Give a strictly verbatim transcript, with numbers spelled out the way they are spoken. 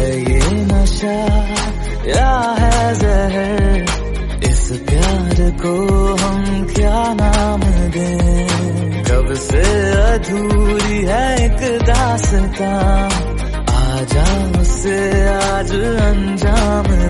है ये नशा या है जहर, इस प्यार को हम क्या नाम दें। कब से अधूरी है एक दास्तां, आजा उसे आज अंजाम